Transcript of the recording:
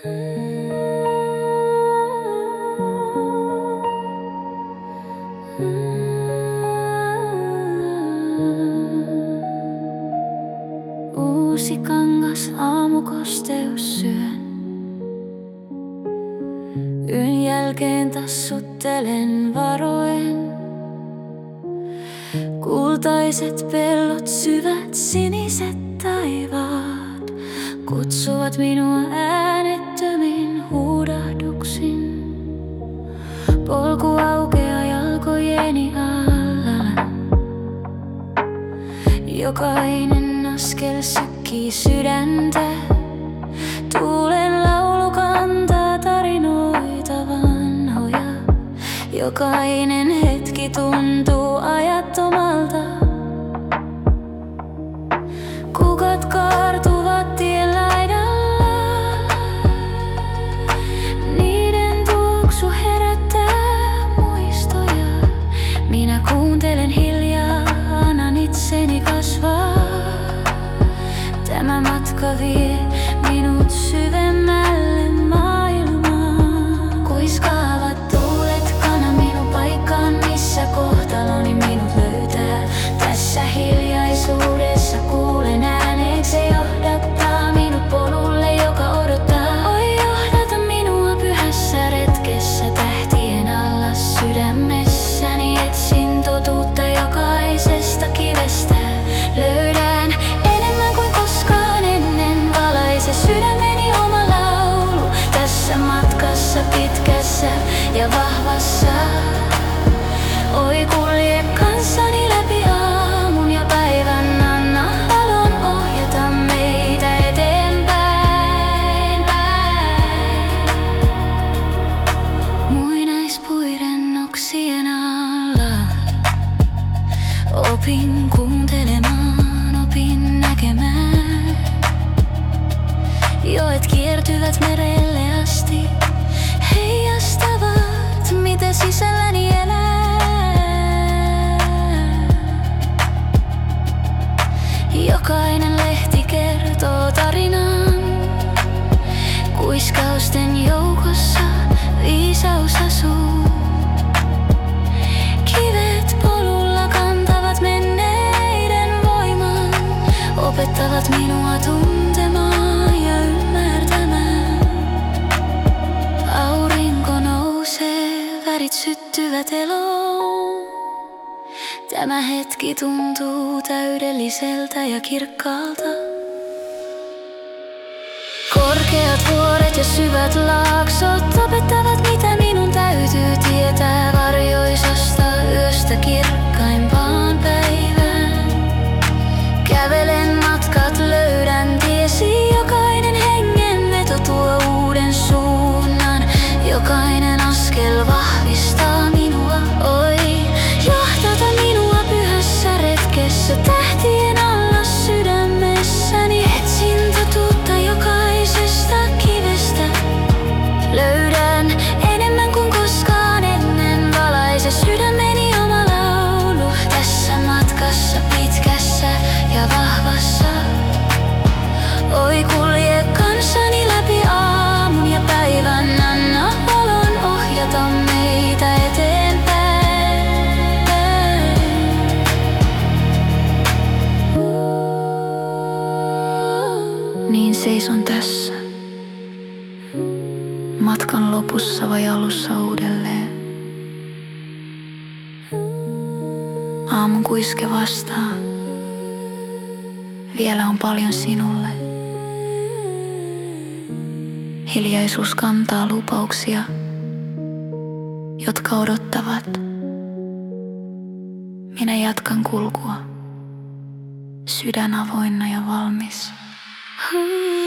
Uusi kangas aamukosteus syön. Yön jälkeen tassuttelen varoen. Kultaiset pellot, syvät siniset taivaat kutsuvat minua äänettömin huudahduksin. Polku aukeaa jalkojeni alla. Jokainen askel sykkii sydäntä. Tuulen laulu kantaa tarinoita vanhoja. Jokainen hetki tuntuu ajattomalta. Kukat kaartuvat tien laidalla. Niiden tuoksu herättää muistoja. Minä kuuntelen hiljaa, annan itseni kasvaa. Tämä matka vie minut syvemmälle maailmaan. Kuiskaavat tuulet, kanna minun paikkaan, missä kohtaloni minut löytää. Tässä hiljaisuudessa kuulen äänet, se johdattaa minut polulle, joka odottaa. Oi, johdata minua pyhässä retkessä, tähtien alla sydämessäni etsin totuutta jokaisesta kivestä. Löydän enemmän kuin koskaan ennen, valaise sydämeni oma laulu. Tässä matkassa pitkässä ja vahvassa. Oi, kulje kanssani läpi aamun ja päivän, anna valon ohjata meitä eteenpäin. Muinaispuiden oksien alla opin kuuntelemaan, opin näkemään. Joet kiertyvät merelle asti, heijastavat mitä sisälläni elää. Jokainen lehti kertoo tarinan, kuiskausten joukossa viisaus asuu. Kivet polulla kantavat menneiden voiman, opettavat minua tuntemaan ja ymmärtämään. Aurinko nousee, värit syttyvät eloon. Tämä hetki tuntuu täydelliseltä ja kirkkaalta. Korkeat vuoret ja syvät laaksot opettavat mitä minun täytyy tietää varjoisasta yöstä kirkkaimpaan päivään. Kävelen matkat, löydän tiesi, jokainen hengenveto tuo uuden suunnan. Jokainen askel vahvistaa minua, oi, johdata minua pyhässä retkessä, tähtien alla sydämessäni. Etsin totuutta jokaisesta kivestä. Löydän enemmän kuin koskaan ennen, valaise sydämeni oma laulu. Tässä matkassa pitkässä ja vahvassa. Oi, kulje kanssani läpi aamun ja päivän, anna valon ohjata meitä eteenpäin. Niin seison tässä, matkan lopussa vai alussa uudelleen. Aamun kuiske vastaa, vielä on paljon sinulle. Hiljaisuus kantaa lupauksia, jotka odottavat. Minä jatkan kulkua, sydän avoinna ja valmis.